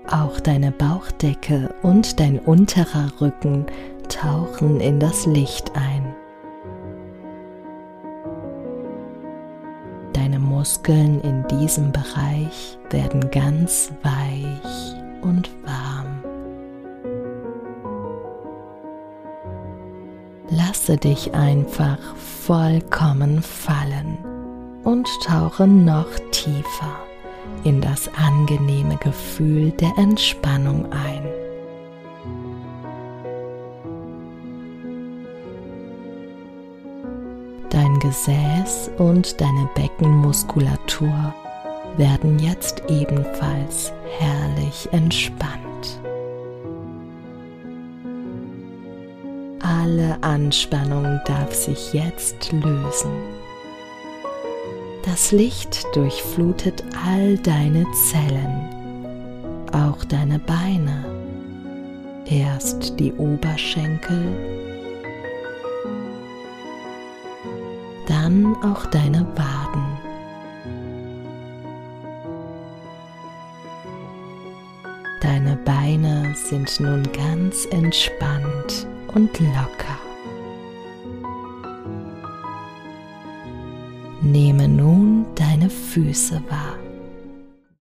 Auch deine Bauchdecke und dein unterer Rücken tauchen in das Licht ein. Deine Muskeln in diesem Bereich werden ganz weich und warm. Lasse dich einfach vollkommen fallen und tauche noch tiefer in das angenehme Gefühl der Entspannung ein. Dein Gesäß und deine Beckenmuskulatur werden jetzt ebenfalls herrlich entspannt. Alle Anspannung darf sich jetzt lösen. Das Licht durchflutet all deine Zellen, auch deine Beine. Erst die Oberschenkel, dann auch deine Waden. Deine Beine sind nun ganz entspannt und locker. Nehme nun deine Füße wahr.